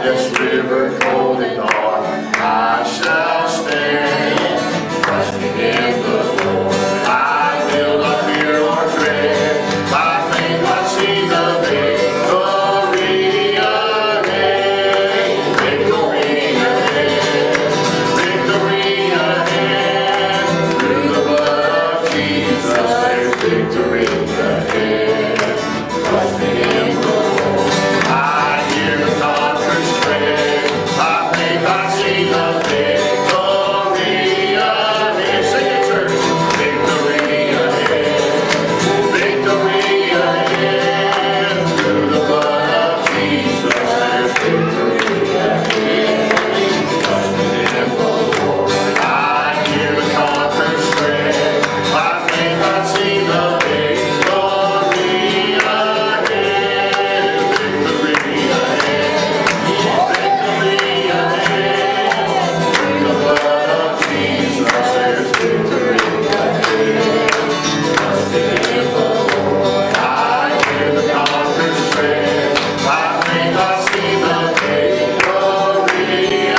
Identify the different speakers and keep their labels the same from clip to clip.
Speaker 1: this river cold and dark, I shall stand, trusting in the Lord. I will not fear or dread. By faith I see the victory ahead. Victory ahead. Victory ahead. Through the blood of Jesus, there's victory ahead. Trusting in the Lord. I hear the conquerors tread. By faith I see the victory ahead. Sing it, church. Victory ahead. Victory ahead. Through the blood of Jesus, there's victory ahead. Trusting in the Lord. I hear the conquerors tread. By faith I see the victory ahead. Victory ahead. Victory ahead. Through the blood of Jesus, there's victory ahead. Trusting in the Lord. I hear the conquerors tread. By faith I see the victory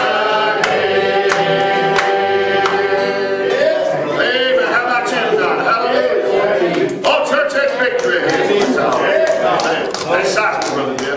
Speaker 1: ahead. Amen. How about you tonight? Hallelujah. Oh, church has victory ahead. That's South, Brother Jeff.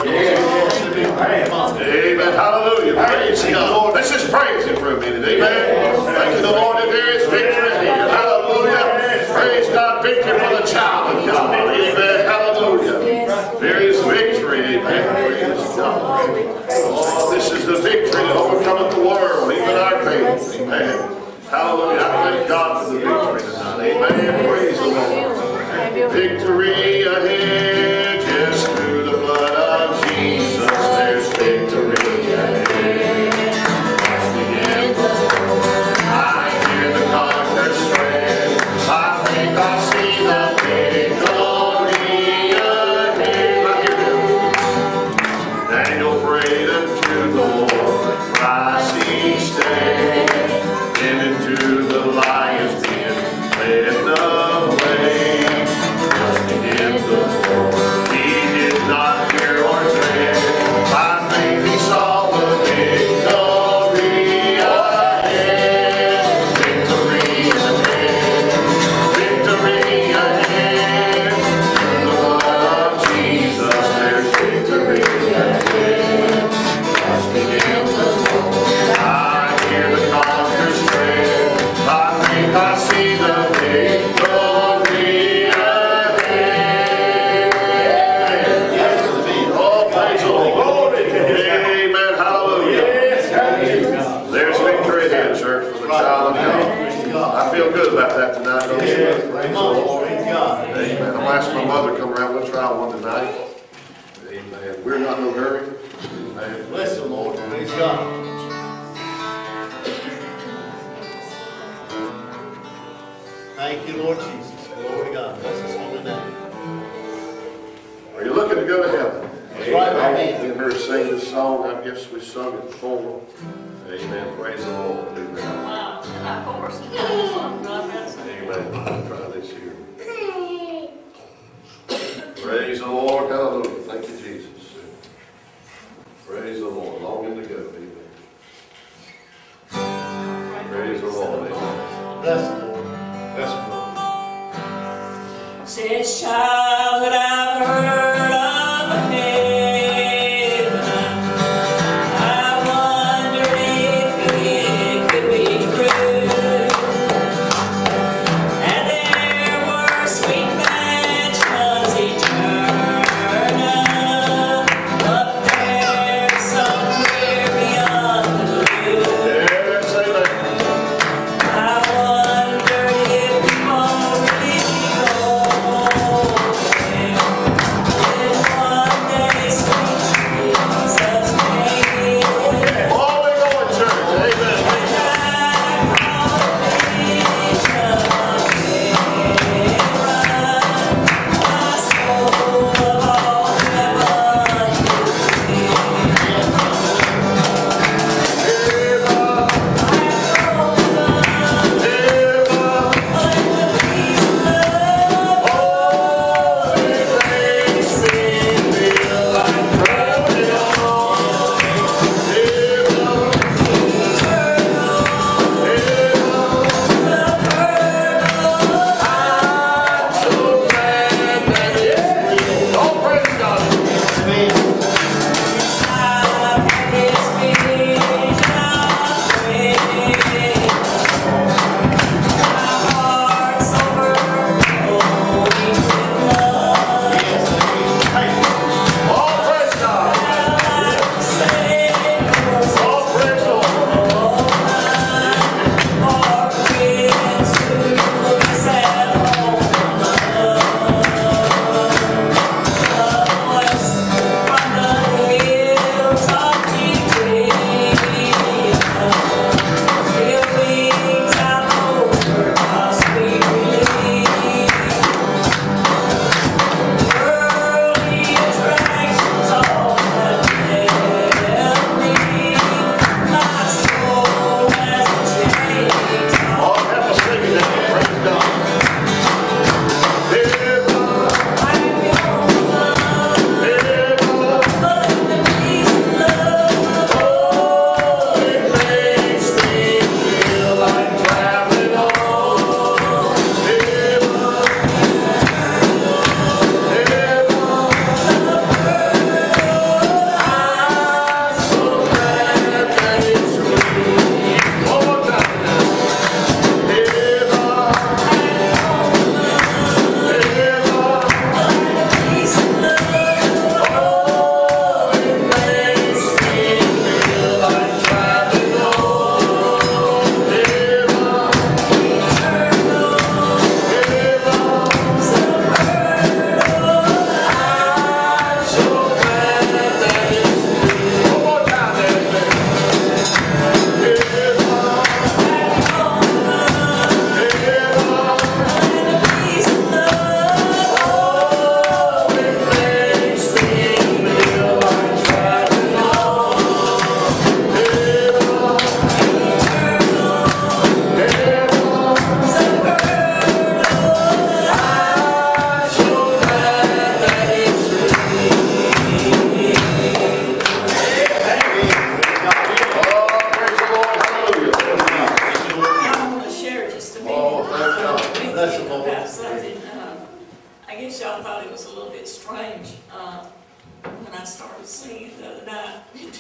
Speaker 1: Amen. Hallelujah. Praise God. Let's just praise Him for a minute. Amen. Thank you, the Lord, that there is victory here. Hallelujah. Praise God. Victory for the child of God. Amen. Hallelujah. There is victory. Amen. Praise God. Oh, this is the victory that overcometh the world, even our faith. Amen. Hallelujah. I thank God for the victory tonight. Amen. Praise the Lord. Victory ahead. Yes, through the blood of Jesus, there's victory ahead. Trusting in the Lord. I hear the conquerors tread. By faith I see the victory ahead. I hear him. Daniel prayed unto the Lord, Christ he stayed. And into the lion's den led the way. Trusting in the Lord, he did not fear or dread. By faith he saw the victory ahead. Victory ahead. Victory ahead. Through the blood of Jesus, there's victory ahead. Trusting in the Lord, I hear the conquerors tread. By faith I see the victory ahead. Oh, praise the Lord. Amen. Hallelujah. There's victory ahead, church, for the child of God. I feel good about that tonight, don't you? Praise the Lord. Amen. I'll ask my mother to come around. We'll try one tonight. Amen. We're not in no hurry. Amen.
Speaker 2: Bless the Lord. Praise God. Thank you, Lord Jesus. Glory to God. Bless His holy name.
Speaker 1: Are you looking to go to heaven?
Speaker 2: That's right, my man.
Speaker 1: We heard sing this song. I guess we sung it before. Amen. Praise the Lord. Amen.
Speaker 3: Wow, and that chorus.
Speaker 1: Amen. I'll try this here. Praise the Lord. Hallelujah. Thank you, Jesus. Praise the Lord. Longing to go. Amen. Praise the Lord. Amen.
Speaker 2: Bless the Lord. Bless the Lord.
Speaker 3: Since childhood I've heard of heaven. I wondered if it could be true. And there were sweet mansions eternal up there somewhere beyond the blue.
Speaker 1: Yes, amen.
Speaker 3: I wondered if people really go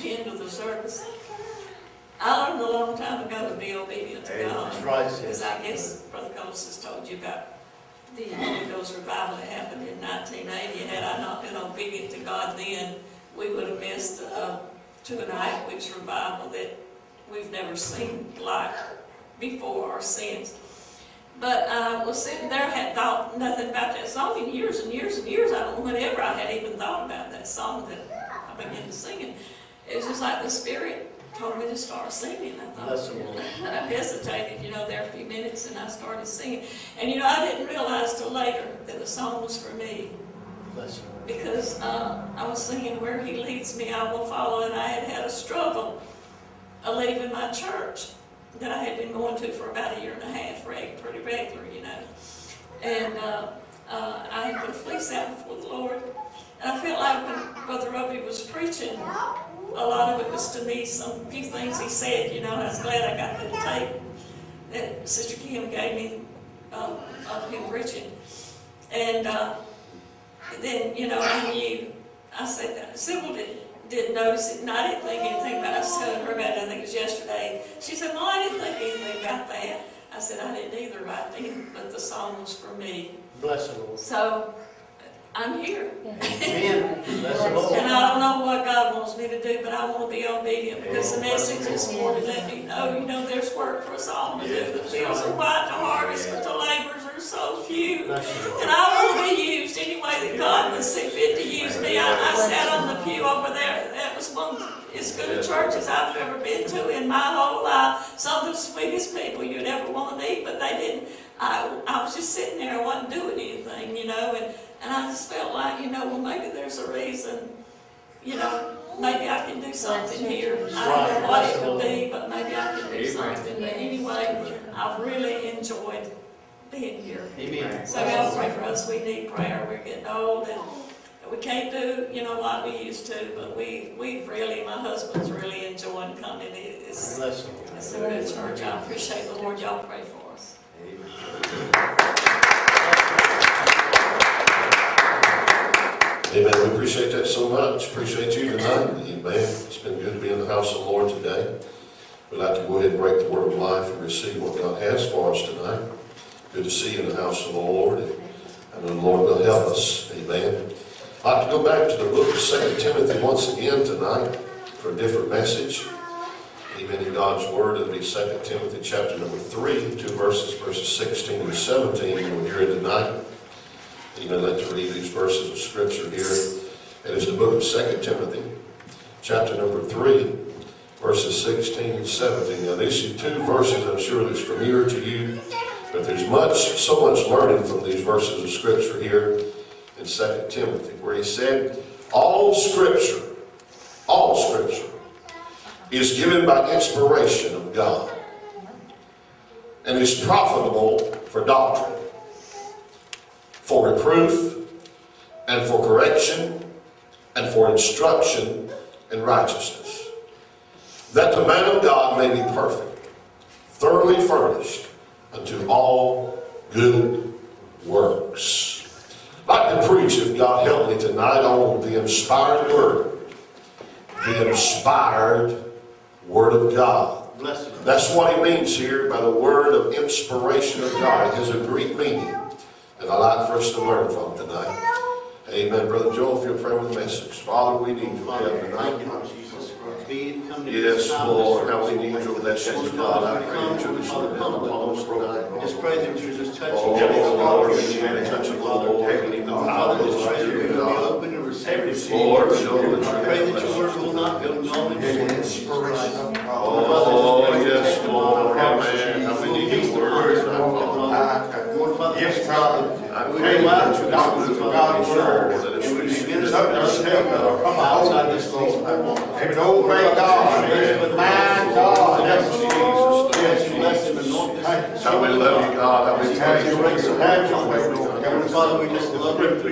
Speaker 4: the end of the service. I learned a long time ago to be obedient to God.
Speaker 2: That's right, sis.
Speaker 4: Because I guess Brother Coles has told you about the Holy Ghost revival that happened in 1980. Had I not been obedient to God then, we would have missed a 2.5 weeks revival that we've never seen like before or since. But I was sitting there, had thought nothing about that song in years and years and years. I don't know whenever I had even thought about that song that I began to sing it. It was just like the Spirit told me to start singing. I thought, and I hesitated, there a few minutes, and I started singing. And I didn't realize till later that the song was for me. Because I was singing, "Where He leads me, I will follow," and I had a struggle of leaving my church that I had been going to for about 1.5 years, pretty regular, And I had put a fleece out before the Lord. And I felt like when Brother Roby was preaching, a lot of it was to me, some few things he said, I was glad I got that tape that Sister Kim gave me of him preaching. And then, I knew, I said that. Sybil didn't notice it, and I didn't think anything about it. I was telling her about it, I think it was yesterday. She said, "Well, I didn't think anything about that." I said, "I didn't either right then, but the song was for me."
Speaker 2: Bless the Lord.
Speaker 4: So, I'm here.
Speaker 2: Amen. Bless the Lord.
Speaker 4: And I don't know what God wants me to do, but I want to be obedient because the message this morning let me know, there's work for us all to do. The fields are white, the harvest, but the laborers are so few. And I want to be used any way that God would see fit to use me. I sat on the pew over there. That was one of as good a church as I've ever been to in my whole life. Some of the sweetest people you'd ever want to meet, but they didn't. I was just sitting there. I wasn't doing anything, and I just felt like, well, maybe there's a reason, maybe I can do something here. I don't know what it would be, but maybe I can do something. But anyway, I've really enjoyed being here.
Speaker 2: Amen.
Speaker 4: So y'all pray for us. We need prayer. We're getting old, and we can't do, like we used to, but we really, my husband's really enjoying coming. It's a good church. I appreciate the Lord. Y'all pray for us.
Speaker 1: Amen. We appreciate that so much. Appreciate you tonight. Amen. It's been good to be in the house of the Lord today. We'd like to go ahead and break the word of life and receive what God has for us tonight. Good to see you in the house of the Lord. And I know the Lord will help us. Amen. I'd like to go back to the book of 2 Timothy once again tonight for a different message. Amen. In God's word, it'll be 2 Timothy chapter number 3, verses 16 and 17. We'll hear it tonight. Amen. I'd like to read these verses of scripture here. It is the book of 2 Timothy, chapter number 3, verses 16 and 17. Now, these are two verses I'm sure that's familiar to you, but there's so much learning from these verses of scripture here in 2 Timothy, where he said, all scripture is given by inspiration of God and is profitable for doctrine, for reproof, and for correction, and for instruction in righteousness, that the man of God may be perfect, thoroughly furnished unto all good works. I'd like to preach, if God help me tonight, on the inspired word. The inspired word of God. That's what he means here by the word of inspiration of God. It has a Greek meaning that I'd like for us to learn from tonight. Amen. Brother Joel, if you'll pray with the message. Father, we need your help tonight. Yes, Lord, how we need your blessings, God. I pray that you just come upon us tonight.
Speaker 2: Just pray that you just touch
Speaker 1: Oh, Lord, we need to touch it, Lord. Heavenly
Speaker 2: Father, just pray that you will be open and receptive.
Speaker 1: Lord, show that
Speaker 2: I pray that your word will not go knowledge and inspiration.
Speaker 1: Oh, yes, Lord. Amen. How we need your word tonight, Father.
Speaker 2: Yes, God.
Speaker 1: I pray that you just move God's word, that it would be
Speaker 2: outside this place.
Speaker 5: Amen. Oh, great God. My God.
Speaker 2: Yes, bless him and anoint him.
Speaker 1: How we love you, God. How we praise you.
Speaker 2: Have your way, Lord. Heavenly Father, we just love you.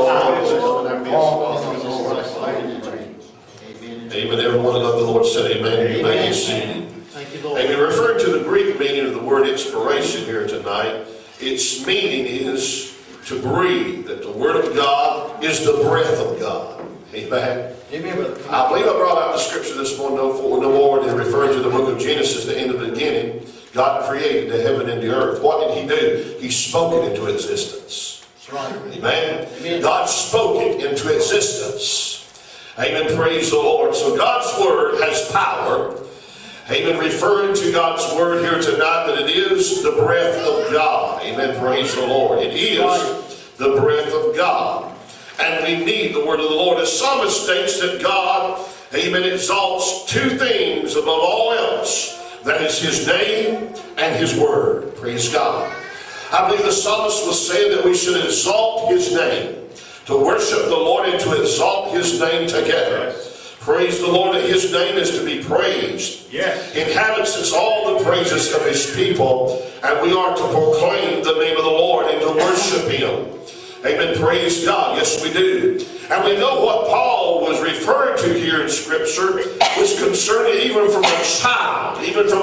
Speaker 1: Amen. Everyone love the Lord said amen. You may be seated.
Speaker 2: Thank you, Lord.
Speaker 1: Amen. Referring to the Greek meaning of the word inspiration here tonight, its meaning is to breathe, that the word of God is the breath of God. Amen.
Speaker 2: Amen, brother.
Speaker 1: I believe I brought out the scripture this morning, no more than referring to the book of Genesis, the end of the beginning. God created the heaven and the earth. What did He do? He spoke it into existence.
Speaker 2: That's right.
Speaker 1: Amen.
Speaker 2: Amen.
Speaker 1: God spoke it into existence. Amen. Praise the Lord. So God's Word has power. Amen. Referring to God's Word here tonight that it is the breath of God. Amen. Praise the Lord. It is the breath of God. And we need the Word of the Lord. The psalmist states that God, amen, exalts two things above all else. That is His name and His Word. Praise God. I believe the psalmist was saying that we should exalt His name. To worship the Lord and to exalt His name together. Praise the Lord, that His name is to be praised.
Speaker 5: Yes.
Speaker 1: Inhabits all the praises of His people. And we are to proclaim the name of the Lord and to worship Him. Amen. Praise God. Yes, we do. And we know what Paul was referring to here in Scripture was concerning even from a child,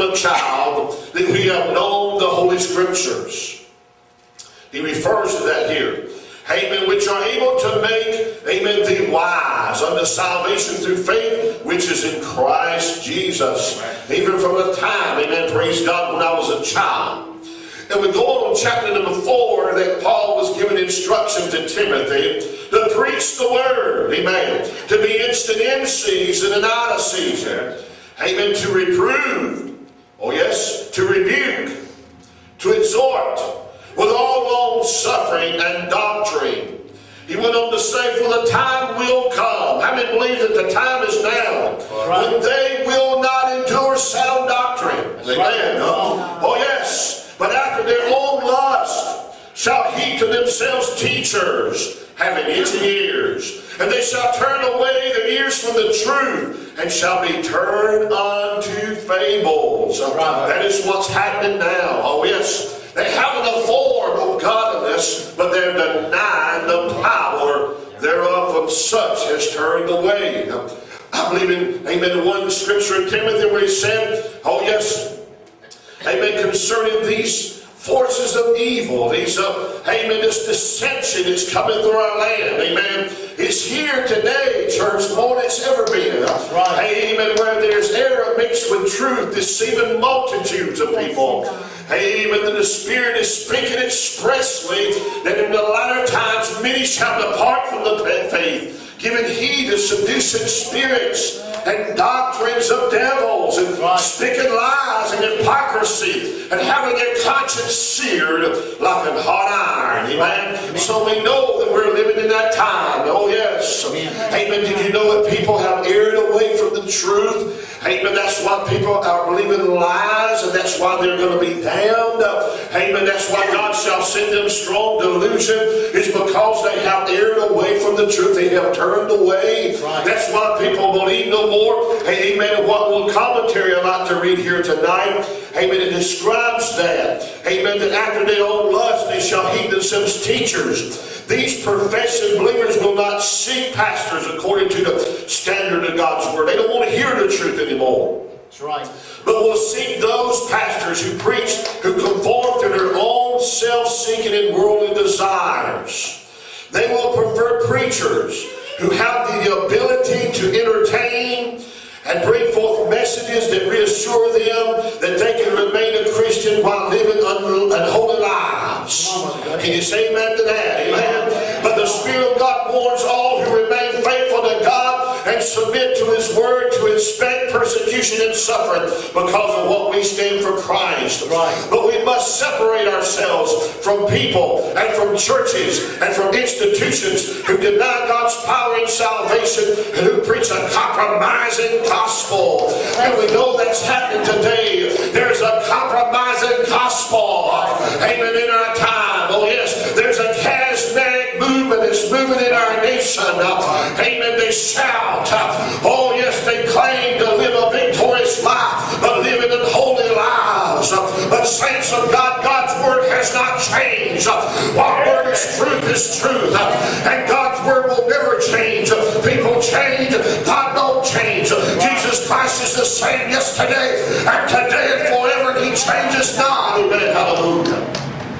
Speaker 1: that we have known the Holy Scriptures. He refers to that here. Amen. Which are able to make, amen, thee wise unto salvation through faith, which is in Christ Jesus. Even from the time, amen, praise God, when I was a child. And we go on chapter number 4 that Paul was giving instruction to Timothy to preach the Word, amen, to be instant in season and out of season, amen, to reprove, oh yes, to rebuke, to exhort, with all long suffering and doctrine. He went on to say, for the time will come. How many believe that the time is now when they will not endure sound doctrine? Amen. Oh yes. But after their own lust shall heap to themselves teachers, having itching ears. And they shall turn away their ears from the truth, and shall be turned unto fables. That is what's happening now. Oh yes. They have the form of godliness, but they're denying the power thereof, of such as turned away. I believe in, amen, the one scripture in Timothy where he said, oh yes, amen, concerning these forces of evil, these, amen, this dissension is coming through our land, amen. It's here today, church, more than it's ever been.
Speaker 2: Right.
Speaker 1: Amen, where there's error mixed with truth, deceiving multitudes of people. Amen, that the Spirit is speaking expressly that in the latter times many shall depart from the faith, giving heed to seducing spirits and doctrines of devils, and speaking lies and hypocrisy, and having their conscience seared like a hot iron. Amen. So we know that we're living in that time. Oh yes. Amen. Did you know that people have erred away from the truth? Amen. That's why people are believing lies, and that's why they're going to be damned. Amen. That's why God shall send them strong delusion, is because they have erred away from the truth. They have turned away. That's why people believe no more. Amen. What little commentary I'd like to read here tonight. Amen. It describes that. Amen. That after their own lust they shall heap themselves teachers. These professing believers will not seek pastors according to the standard of God's Word. They don't want to hear the truth anymore.
Speaker 2: That's right.
Speaker 1: But will seek those pastors who preach, who conform to their own self-seeking and worldly desires. They will prefer preachers who have the ability to entertain and bring forth messages that reassure them that they can remain a Christian while living unholy lives. Can you say amen to that? Amen. But the Spirit of God warns all who remain faithful to God and submit to His Word to expect persecution and suffering because of what we stand for Christ. But we must separate ourselves from people and from churches and from institutions who deny God's power in salvation and who preach a compromising gospel. And we know that's happening today. There's a compromising gospel. Amen. In our time. Oh yes. There's a charismatic movement that's moving in our nation. Amen. They shout. Oh yes. They claim to live a victorious life, but living in holy lives. But saints of God, God's Word has not changed. What Word is truth. And God's Word will never change. People change. God don't change. Jesus Christ is the same yesterday and today and forever. And He changes not. Amen. Hallelujah.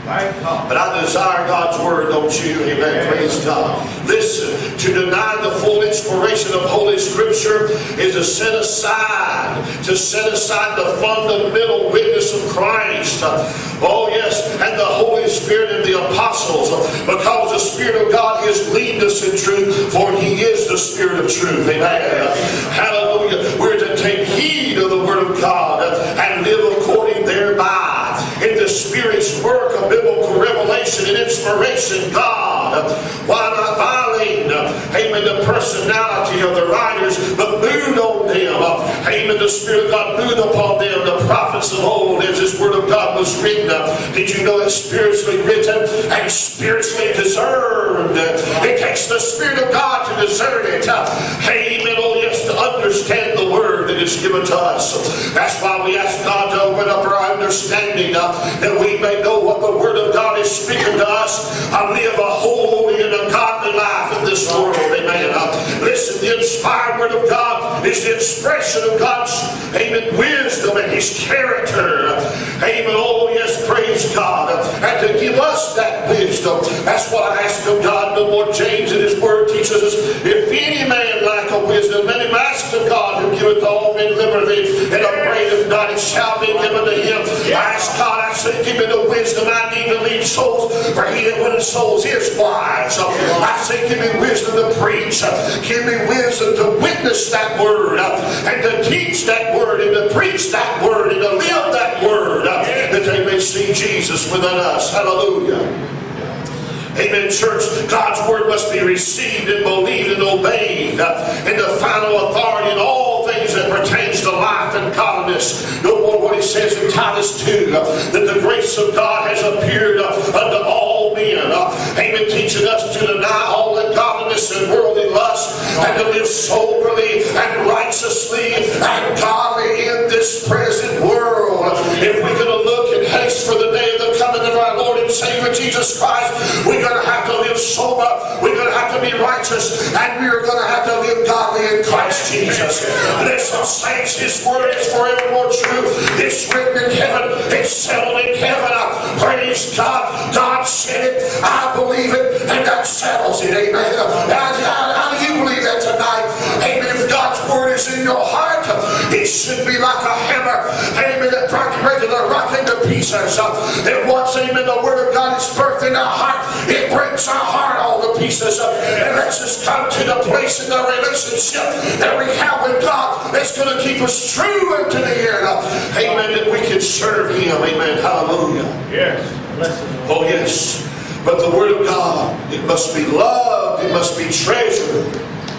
Speaker 1: But I desire God's Word, don't you? Amen. Praise God. Listen, to deny the full inspiration of Holy Scripture is to set aside the fundamental witness of Christ. Oh yes, and the Holy Spirit and the apostles, because the Spirit of God is leading us in truth, for He is the Spirit of truth. Amen. Hallelujah. We're to take heed of the Word of God and live according thereby. In the Spirit's work of biblical revelation and inspiration, God, why not violate, amen, the personality of the writers, but moved on them, amen, the Spirit of God moved upon them, the prophets of old, as this Word of God was written. Did you know it's spiritually written and spiritually discerned? It takes the Spirit of God to discern it. Amen, oh yes, to understand the Word that is given to us. That's why we ask God to open up our understanding, that we may know what the Word of God is speaking to us, and live a holy and a godly life in this world. Amen. Listen, the inspired Word of God is the expression of God's, amen, wisdom and His character. Amen. Oh yes, praise God. And to give us that wisdom, that's what I ask of God. No more James in His Word teaches us, if any man lack of wisdom, let him ask of God, who giveth all men liberty, and upbraideth not, it shall be given to him. I ask God, I say, give me the wisdom I need to lead souls, for He that winneth souls is wise. I say, give me wisdom to preach. Give me wisdom to witness that Word, and to teach that Word, and to preach that Word, and to live that Word, that they may see Jesus within us. Hallelujah. Amen, church. God's Word must be received and believed and obeyed in the final authority in all things that pertains to life and godliness. No more what He says in Titus 2, that the grace of God has appeared unto all men. Amen, teaching us to deny all ungodliness and worldly lust, and to live soberly and righteously and godly in this present world. If we're going to look in haste for the day of the coming of our Lord and Savior Jesus Christ, we're going to have to live sober, we're going to have to be righteous, and we're going to have to live godly in Christ Jesus. Listen, saints, His Word is forevermore true. It's written in heaven, it's settled in heaven. Praise God. God said it, I believe it, and that settles it. Amen. How do you believe that tonight? Amen. If God's Word is in your heart, it should be like a hammer, amen, that breaks the rock into pieces. And once, amen, the Word of God is birthed in our heart, it breaks our heart all to pieces, and lets us come to the place in the relationship that we have with God that's going to keep us true unto the end. Amen, that we can serve Him. Amen. Hallelujah.
Speaker 2: Yes.
Speaker 1: Oh yes. But the Word of God, it must be loved, it must be treasured,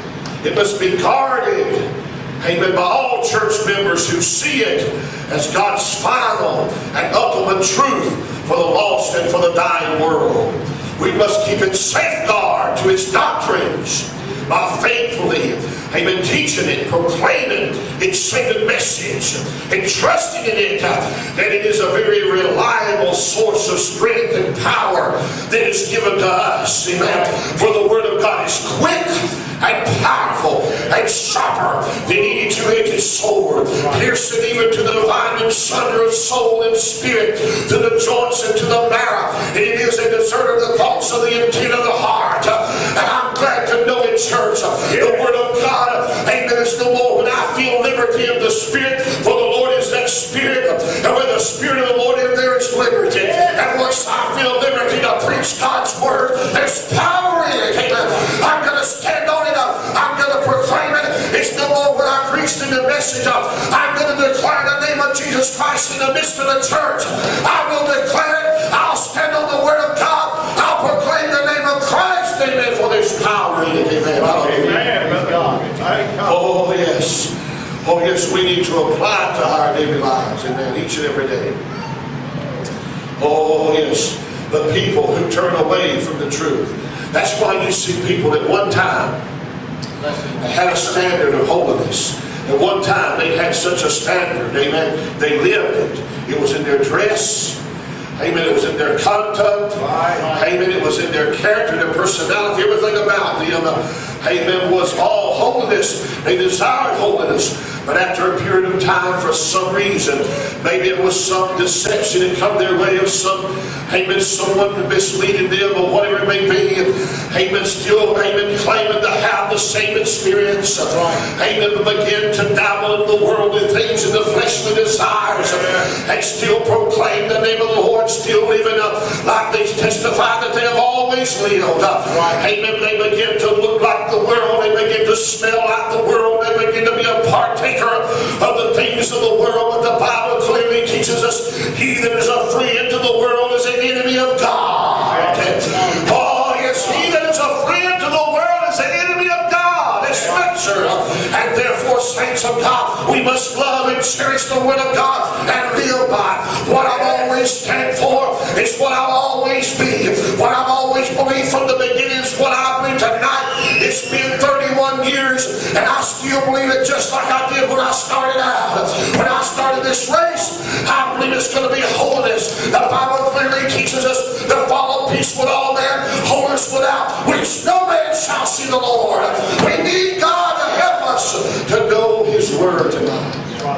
Speaker 1: it must be guarded, amen, by all church members who see it as God's final and ultimate truth for the lost and for the dying world. We must keep it safeguard to its doctrines by faithfully, amen, teaching it, proclaiming its sacred message, and trusting in it, that it is a very reliable source of strength and power that is given to us. Amen. For the Word of God is quick and powerful and sharper than any two-edged sword, piercing even to the dividing sunder of soul and spirit, to the joints and to the marrow. And it is a discerner of the thoughts of the intent of the heart. And I'm glad to know it, church. The Word of God, amen, is no more when I feel liberty of the Spirit, for the Lord is that Spirit. And where the Spirit of the Lord is, there is liberty. And once I feel liberty to preach God's Word, there's power in it. Amen. I'm going to stand on it. I'm going to proclaim it. It's no more when I preached in the message. I'm going to declare the name of Jesus Christ in the midst of the church. I will declare it. I'll stand on the Word of God. I'll proclaim the name of Christ. Amen. For there's power in it. Amen.
Speaker 2: Amen, brother God.
Speaker 1: Oh yes. Oh yes, we need to apply it to our daily lives. Amen. Each and every day. Oh yes. The people who turn away from the truth. That's why you see people at one time had a standard of holiness. At one time they had such a standard. Amen. They lived it. It was in their dress. Amen. It was in their conduct. Amen. It was in their character, their personality, everything about them. Amen. Was all holiness. They desired holiness. But after a period of time, for some reason, maybe it was some deception that come their way of some, amen, someone misleading them or whatever it may be, and amen, still, amen, claiming to have the same experience, amen, but begin to dabble in the worldly things and the fleshly desires, and still proclaim the name of the Lord, still living like they testify that they have always lived. Amen, they begin to look like the world, they begin to smell like the world, they begin to be a partaker of the things of the world. But the Bible clearly teaches us, he that is a friend to the world is an enemy of God. Oh yes, he that is a friend to the world is an enemy of God. It's Scripture. And therefore, saints of God, we must love and cherish the Word of God and live by what I've always stand for. It's what I'll always be. What I've always believed from the beginning is what I believe tonight. It's been 31 years and I still believe it just like I did when I started out. When I started this race, I believe it's going to be holiness. The Bible clearly teaches us to follow peace with all men, holiness without which no man shall see the Lord. We need God to help us to know His Word tonight.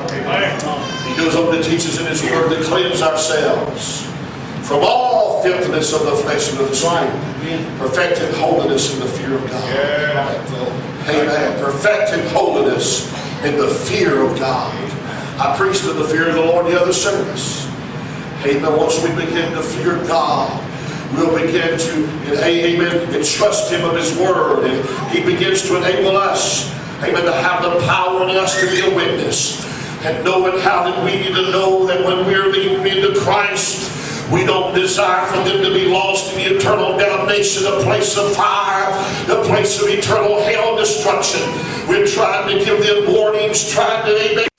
Speaker 1: He goes on to teach us in His Word to cleanse ourselves from all filthiness of the flesh and of the spirit, perfecting holiness in the fear of God. Amen. Perfecting holiness in the fear of God. I preached in the fear of the Lord the other service. Amen. Once we begin to fear God, we'll begin to, amen, and trust Him of His Word, and He begins to enable us, amen, to have the power in us to be a witness. And knowing how that we need to know that when we're leading into Christ, we don't desire for them to be lost in the eternal damnation, the place of fire, the place of eternal hell and destruction. We're trying to give them warnings, trying to, amen,